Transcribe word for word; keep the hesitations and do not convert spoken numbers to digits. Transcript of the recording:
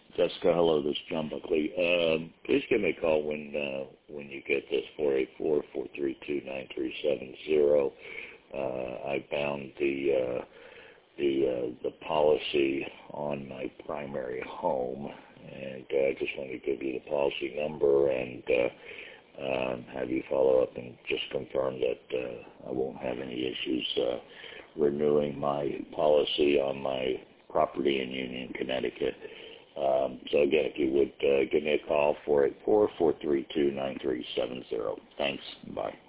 Jessica, hello, this is John Buckley. Um, please give me a call when uh, when you get this, four eight four, four three two, nine three seven zero. Uh, I found the uh, the uh, the policy on my primary home, and uh, I just want to give you the policy number and uh, um, have you follow up and just confirm that uh, I won't have any issues uh, renewing my policy on my property in Union, Connecticut. Um, so again, if you would uh, give me a call, four eight four, four three two, nine three seven zero. Thanks. Bye.